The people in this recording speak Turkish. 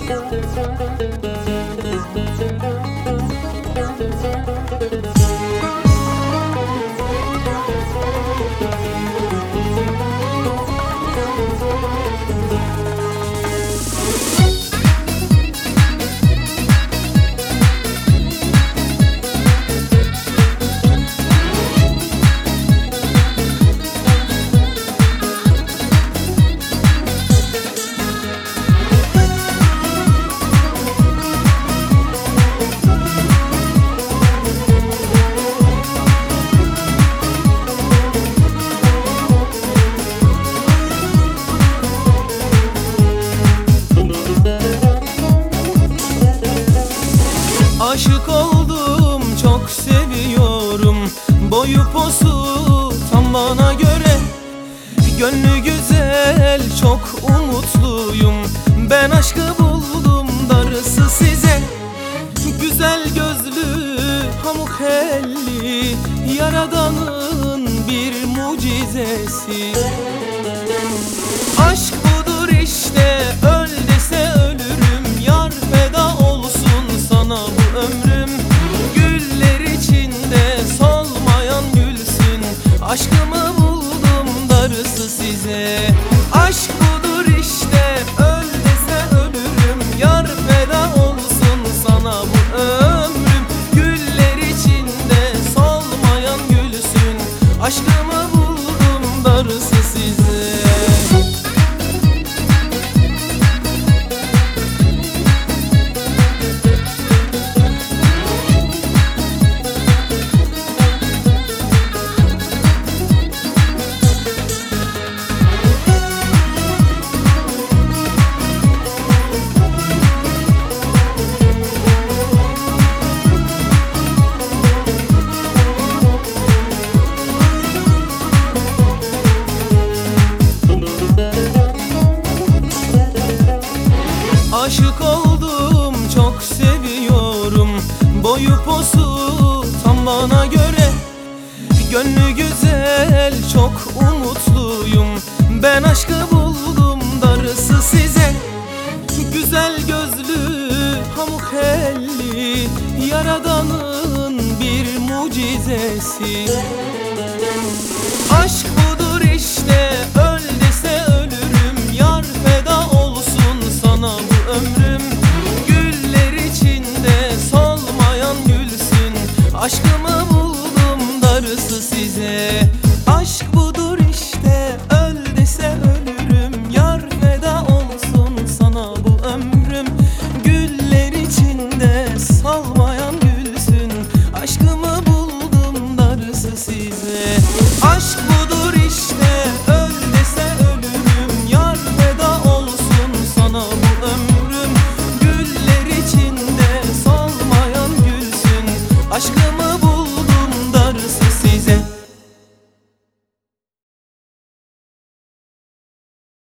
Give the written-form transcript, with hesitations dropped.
Aşık oldum, çok seviyorum. Boyu posu tam bana göre. Gönlü güzel, çok umutluyum. Ben aşkı buldum, darısı size. Güzel gözlü, pamuk elli, Yaradan'ın bir mucizesi. Aşk budur işte, öl dese ölürüm. Yar feda olsun sana bu ömrüm. Güller içinde solmayan gülsün. Aşkımı buldum, darısı size. Aşk budur işte, öl dese ölürüm. Yar feda olsun sana bu ömrüm. Güller içinde solmayan gülsün. Aşkımı buldum, darısı size. Aşık oldum, çok seviyorum. Boyu posu tam bana göre. Gönlü güzel, çok umutluyum. Ben aşkı buldum, darısı size. Güzel gözlü, pamuk elli, Yaradan'ın bir mucizesi. Aşk budur işte, öl dese ölürüm. Yar feda olsun sana bu ömrüm. Güller içinde solmayan gülsün. Aşkımı buldum, darısı size. Aşk budur işte, öl dese ölürüm. Yar feda olsun sana bu ömrüm. Güller içinde solmayan gülsün. Aşkımı buldum, darısı size. Aşk budur işte, öl dese ölürüm. Yar feda olsun sana bu ömrüm. Güller içinde solmayan gülsün. Aşkımı